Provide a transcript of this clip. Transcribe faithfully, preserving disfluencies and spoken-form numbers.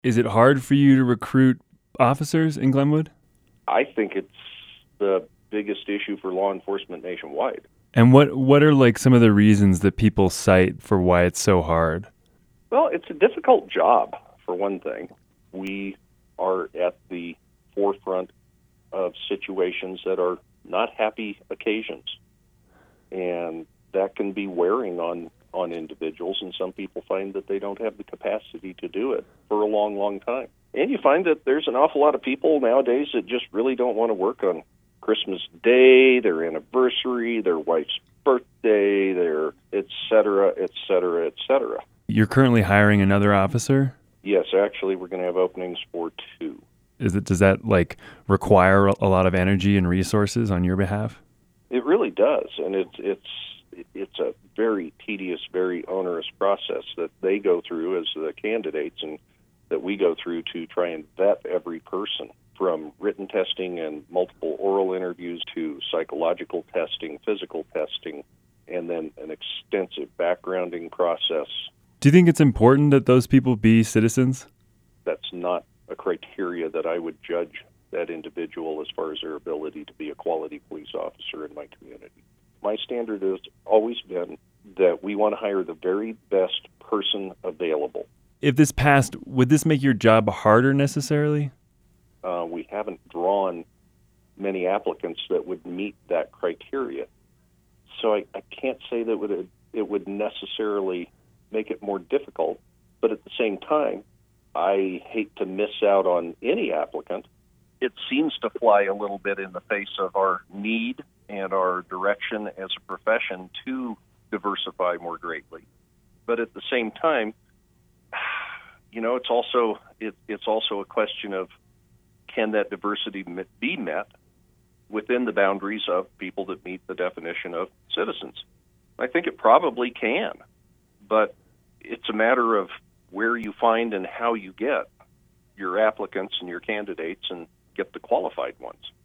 Is it hard for you to recruit officers in Glenwood? I think it's the biggest issue for law enforcement nationwide. And what what are like some of the reasons that people cite for why it's so hard? Well, it's a difficult job, for one thing. We are at the forefront of situations that are not happy occasions, and that can be wearing on, on individuals, and some people find that they don't have the capacity to do it for a long, long time. And you find that there's an awful lot of people nowadays that just really don't want to work on Christmas Day, their anniversary, their wife's birthday, their et cetera, et cetera, et cetera. You're currently hiring another officer? Yes, actually, we're going to have openings for two. Is it does that like require a lot of energy and resources on your behalf? It really does, and it's it's it's a very tedious, very onerous process that they go through as the candidates, and that we go through to try and vet every person, from written testing and multiple oral interviews to psychological testing, physical testing, and then an extensive backgrounding process. Do you think it's important that those people be citizens? That's not a criteria that I would judge that individual as far as their ability to be a quality police officer in my community. My standard has always been that we want to hire the very best person available. If this passed, would this make your job harder necessarily? Uh, we haven't drawn many applicants that would meet that criteria. So I, I can't say that would, it would necessarily make it more difficult, but at the same time, I hate to miss out on any applicant. It seems to fly a little bit in the face of our need and our direction as a profession to diversify more greatly. But at the same time, you know, it's also it, it's also a question of, can that diversity be met within the boundaries of people that meet the definition of citizens? I think it probably can, but it's a matter of where you find and how you get your applicants and your candidates and get the qualified ones.